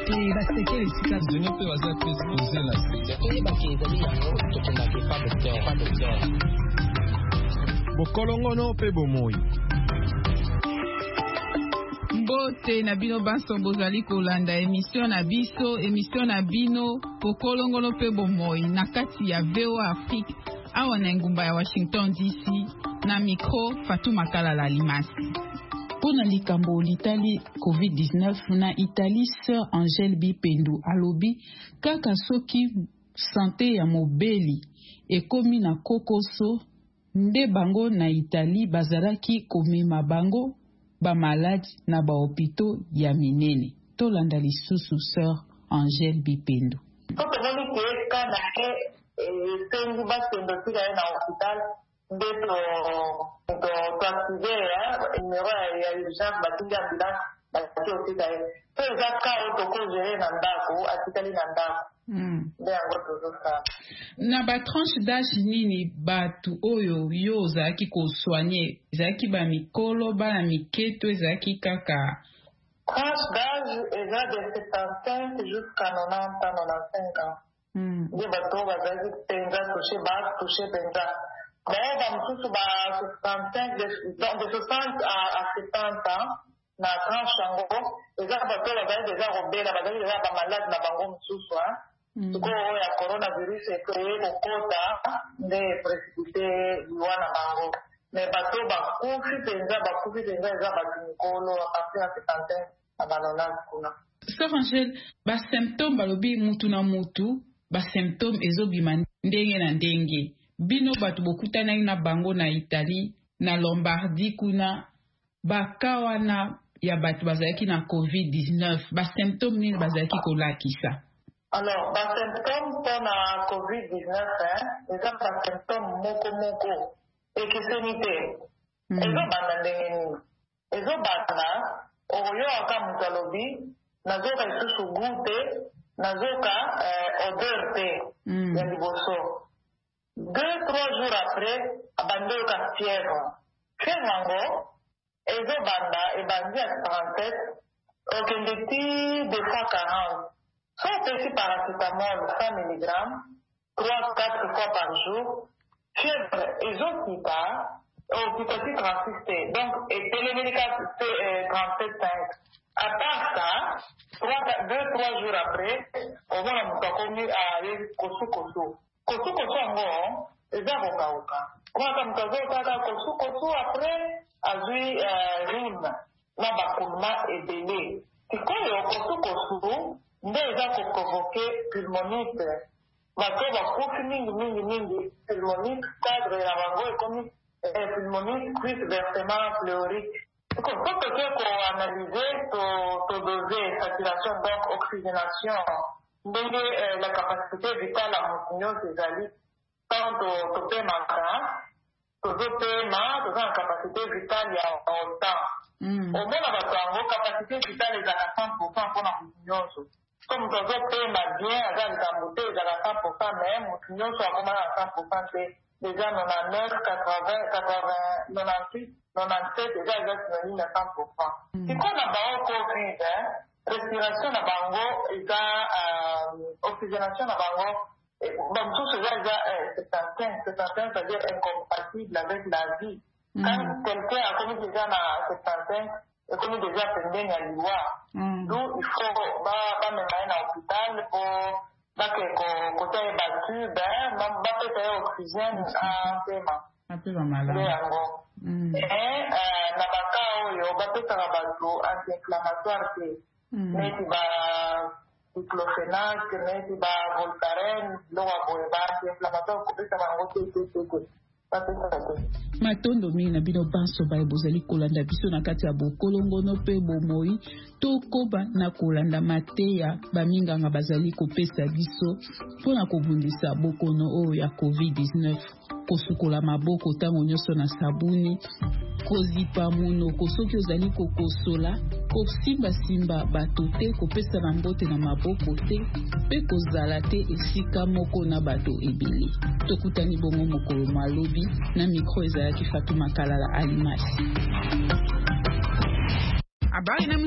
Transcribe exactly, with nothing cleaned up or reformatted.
Et basekele sika zone pe waza pe exposer la sika. Et bakizali yango tokendaki pas docteur, pas docteur. Bokolongono pe bomoi. Bote na bino baso bozali kolanda émission na biso, émission na bino Bokolongono pe bomoi na kati ya V O A Afrique awa na ngumba ya Washington D C na micro Fatou Makala Limasi. Pona likambo litali covid dix-neuf na Italie, Sœur Angèle Bipendo alobi kaka soki santé ya mobeli ekomi na kokoso nde bango na Italie bazalaki komema bango ba malade na ba hôpitaux ya minene. Tolanda lisusu Sœur Angèle Bipendo. Tokoni ke kana ke tendi basendo tika na hospital ndeto to activer numéro ya urgence batinga ambulance batio tika e. To zaka otoko gérer na ndako atikali na ndako. Mm. Ndengo tozosa. Na ba tranche d'âge nini batu oyo yo zaki ko soigner zaki ba mikolo ba na miketo zaki kaka. Tranche d'âge est de soixante-quinze jusqu'à quatre-vingt-dix à quatre-vingt-cinq ans. Mm. Ni bato bazaki penza touché ba touché penza. Mais ba msusu ba soixante-cinq de soixante à soixante ans na tranche yango eza bato bazali deja robela bazali deja ba malade na bango msusu hein. Tuko ya coronavirus ekeye kokota nde précipité liwana bango me bato bakufi penza bakufi penza eza bato mikolo apres ya septantaine na banonante kuna. Sœur Angèle, ba symptôme balobi mutu na mutu ba symptôme ezobima ndenge na ndenge bino bato bokutana na bango na Italie na Lombardie kuna bakawana ya bato bazalaki na covid dix-neuf ba symptôme nini bazalaki kolakisa. Alors, ba symptôme pour la covid dix-neuf, hein, les gens ba symptôme moko moko ekeseni te. Ezo banda ndenge nini? Ezo banda oyo aka mutu alobi nazoka isusu goûte nazoka odeur te ya liboso. Deux, trois jours après, abandi oka fièvre. Fièvre yango ezo banda ebandi ya trente-sept okende ti deux fois quarante. Soit petit paracétamol cent milligrammes, trois à quatre fois par jour, fièvre exotica, oxytocine trente-six. Donc, et les médicaments trente-sept virgule cinq. À part ça, deux à trois jours après, on va nous commis à aller kosu kosu. Kosu kosu en gros, c'est un boka. On va comme ça, kosu kosu après, à lui, rime, la bakouma est délai. C'est quoi le kosu kosu? Nde eza koprovoke pulmonite bato bakufi mingi mingi mingi pulmonite cadre ya bango ekomi pulmonite plus versement pleurique. Soki toke koanalyse todose saturation donc oxygénation ndenge la capacité vitale ya motu nyonso ezali tant topemaka tozopema toza na capacité vitale ya temps omona bato yango capacité vitale ezala cent pour cent mpona motu nyonso. Comme nous avons fait ma bien, à la beauté, à la cent pour cent même, nous sommes à cent pour cent, déjà quatre-vingt-neuf, quatre-vingts, quatre-vingts, quatre-vingt-huit, quatre-vingt-sept, déjà ils sont synonymes à cent pour cent. C'est quoi la barre Covid, hein? Respiration à bango, et oxygénation à bango, donc tout cela est soixante-quinze, soixante-quinze, c'est-à-dire incompatible avec la vie. Quand quelqu'un a commis déjà dans soixante-quinze, et comme déjà pendant la loi, d'où il faut pas mener à l'hôpital pour que côté battu, ben, même pas faire oxygène en paiement. Un peu malade. Et na bakao yo ba pe tara bato anti-inflammatoire que mais tu vas diclofenac, mais tu vas voltaren, lo wa boeba anti-inflammatoire ko pe tara ngoto to to. Matondo mingi na bino banso baye bozali kolanda biso na kati ya bokolongono pe bomoi tokoba na kolanda mateya baminganga bazali kopesa biso mpona kobundisa bokono oyo ya covid dix-neuf kosukola maboko ntango nyonso na sabuni kozipa munoko soki ozali kokosola kosimbasimba bato te kopesa na mbote na maboko te mpe kozala te esika moko na bato ebele. Tokutani bongo mokolo malobi na mikro ezalaki Fatou Makala Limasi.